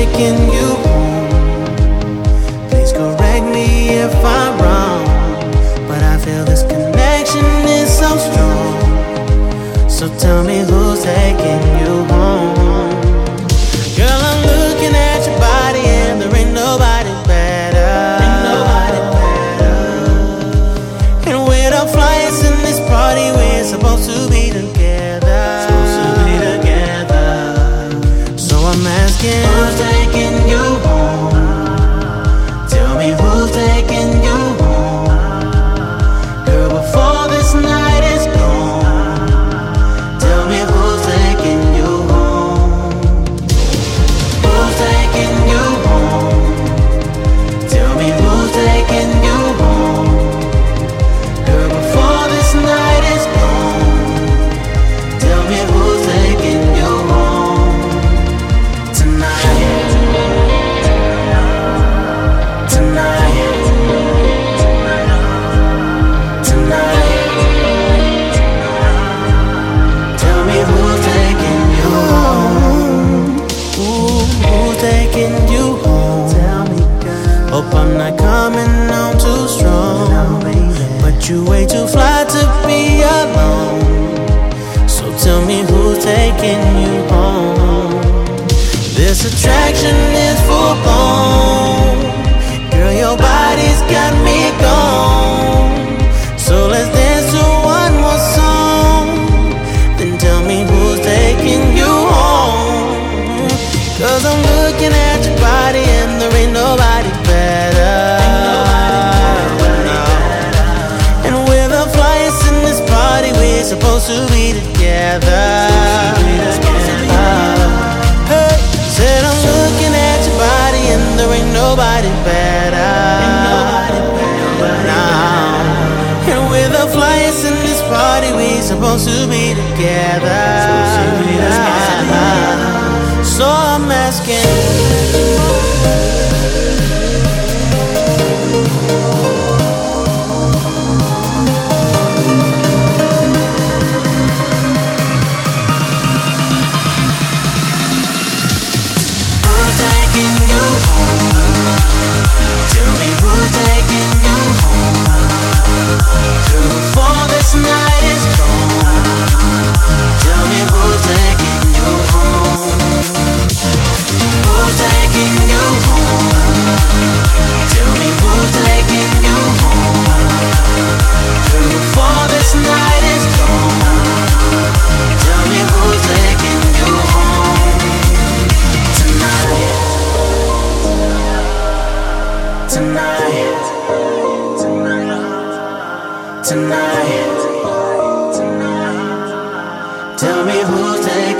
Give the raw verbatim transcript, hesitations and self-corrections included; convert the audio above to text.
taking you home? Please correct me if I'm wrong, but I feel this connection is so strong. So tell me who's taking you home? Girl, I'm looking at your body and there ain't nobody better. Ain't nobody better. And we're the flyers in this party, we're supposed to be together. Supposed to be together. So I'm asking, who's taking you home? Tell me who's taking you home? Girl, before this night is gone, tell me who's taking you home? Who's taking you home? Tell me who's taking you home? Girl, before this night is gone, tell me who's taking you home? Tonight, tonight, tonight. Tell me who's taking you home? Ooh, who's taking you home? Tell me, girl. Hope I'm not coming on too strong. Tell me, but you way too fly to be alone. So tell me who's taking you home? This attraction is full blown. Girl, your body's got me gone. So let's dance to one more song. Then tell me who's taking you home? Cause I'm looking at your body and there ain't nobody better. And we're the flyers in this party, we're supposed to be together. Hey, said I'm looking at your body and there ain't nobody better. Nah. And we're the flyers in this party, we're supposed to be together. So I'm asking, who's taking you home? Tell me who's taking you home? Girl, before this night is gone, tell me who's taking you home? Who's taking you home? Tell me who's taking you home? Girl, before this night is gone, tell me who's taking you home? Tonight, tonight, tonight, tonight. Tell me who's taking